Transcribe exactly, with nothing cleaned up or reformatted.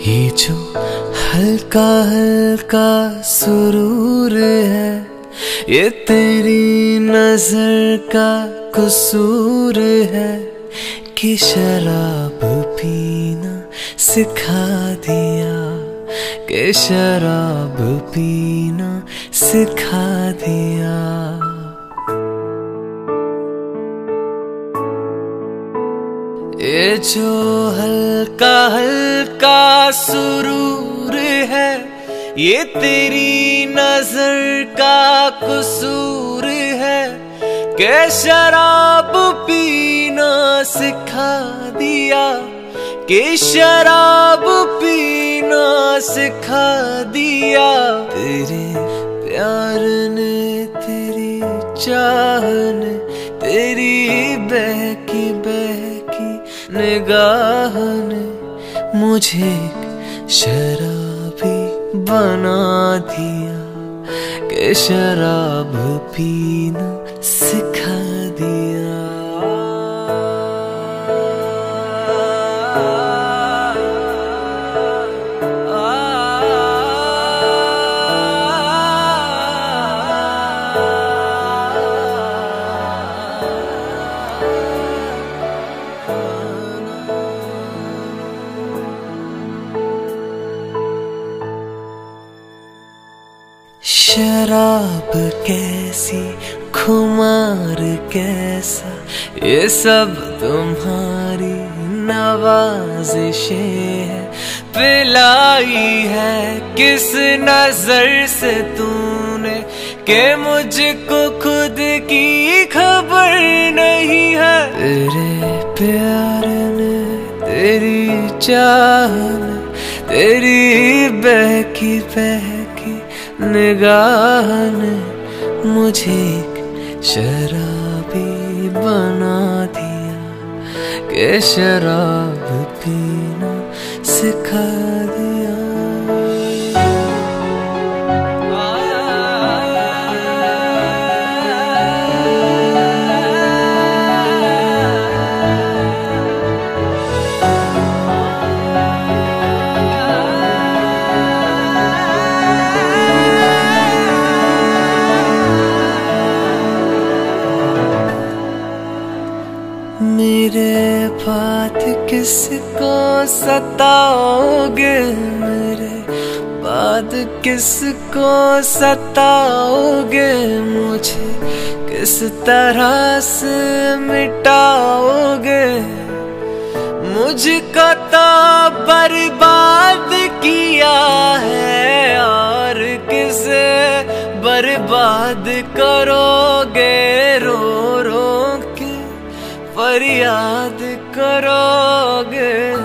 ये जो हल्का हल्का सुरूर है, ये तेरी नजर का कसूर है कि शराब पीना सिखा दिया, कि शराब पीना सिखा दिया। ये जो हल्का हल्का सुरूर है, ये तेरी नजर का कसूर है कि शराब पीना सिखा दिया, कि शराब पीना सिखा दिया। तेरे प्यार ने, तेरी चाह ने, तेरी बहकी बहकी निगाह ने मुझे शराबी बना दिया, कि शराब पीना सिखा दिया। शराब कैसी, खुमार कैसा, ये सब तुम्हारी नवाज़िशें है। पिलाई है किस नजर से तूने कि मुझको खुद की खबर नहीं है। तेरे प्यार ने, तेरी चाह ने, तेरी बहकी बहकी निगाह ने मुझे शराबी बना दिया, कि शराब पीना सिखा दिया। मेरे बात किसको सताओगे, मेरे बाद किसको सताओगे, मुझे किस तरह से मिटाओगे। मुझको तो बर्बाद किया है और किसे बर्बाद करोगे। रो रो के फरियाद करोगे।